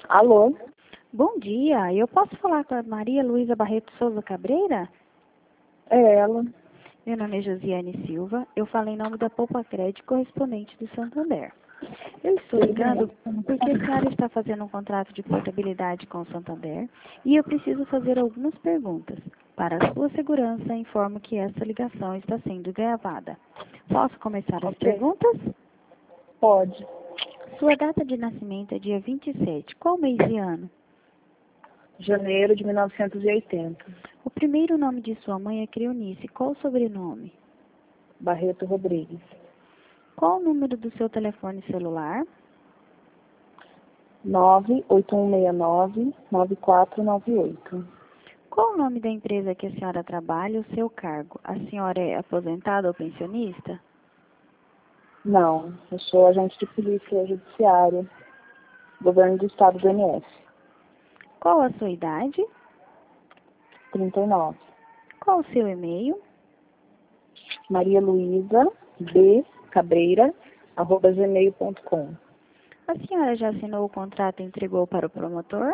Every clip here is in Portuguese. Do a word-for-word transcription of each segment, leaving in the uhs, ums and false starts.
Alô? Bom dia, eu posso falar com a Maria Luísa Barreto Souza Cabreira? É ela. Meu nome é Josiane Silva, eu falo em nome da Poupa Crédito correspondente do Santander. Eu estou ligando porque a senhora está fazendo um contrato de portabilidade com o Santander e eu preciso fazer algumas perguntas. Para a sua segurança, informo que essa ligação está sendo gravada. Posso começar as Ok. perguntas? Pode. Sua data de nascimento é dia vinte e sete. Qual mês e ano? Janeiro de mil novecentos e oitenta. O primeiro nome de sua mãe é Creonice. Qual o sobrenome? Barreto Rodrigues. Qual o número do seu telefone celular? nove oito um seis nove, nove quatro nove oito. Qual o nome da empresa que a senhora trabalha e o seu cargo? A senhora é aposentada ou pensionista? Não, eu sou agente de polícia judiciária. Governo do Estado do N F. Qual a sua idade? trinta e nove. Qual o seu e-mail? Maria Luísa B. Cabreira, arroba gmail ponto com. A senhora já assinou o contrato e entregou para o promotor?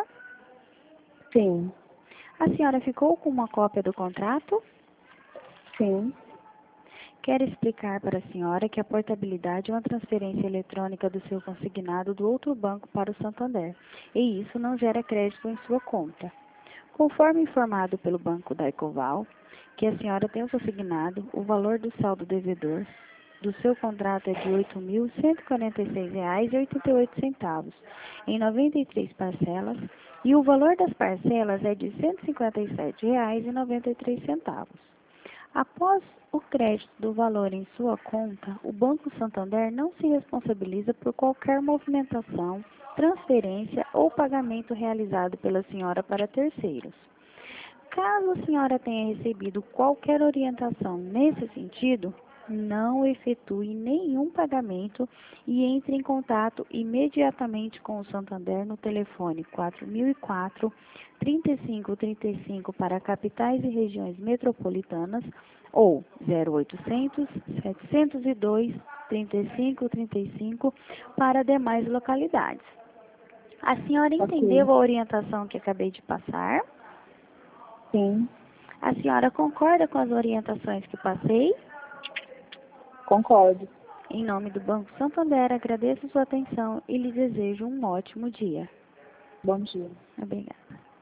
Sim, A senhora ficou com uma cópia do contrato? sim. Quero explicar para a senhora que a portabilidade é uma transferência eletrônica do seu consignado do outro banco para o Santander, e isso não gera crédito em sua conta. Conforme informado pelo Banco da Ecoval, que a senhora tem o consignado, o valor do saldo devedor do seu contrato é de oito mil cento e quarenta e seis reais e oitenta e oito centavos, em noventa e três parcelas, e o valor das parcelas é de cento e cinquenta e sete reais e noventa e três centavos. Após o crédito do valor em sua conta, o Banco Santander não se responsabiliza por qualquer movimentação, transferência ou pagamento realizado pela senhora para terceiros. Caso a senhora tenha recebido qualquer orientação nesse sentido, não efetue nenhum pagamento e entre em contato imediatamente com o Santander no telefone quatro mil e quatro, trinta e cinco trinta e cinco para capitais e regiões metropolitanas ou zero oitocentos, setecentos e dois, trinta e cinco trinta e cinco para demais localidades. A senhora entendeu Ok. a orientação que acabei de passar? Sim, A senhora concorda com as orientações que passei? concordo. Em nome do Banco Santander, agradeço sua atenção e lhe desejo um ótimo dia. Bom dia. Obrigada.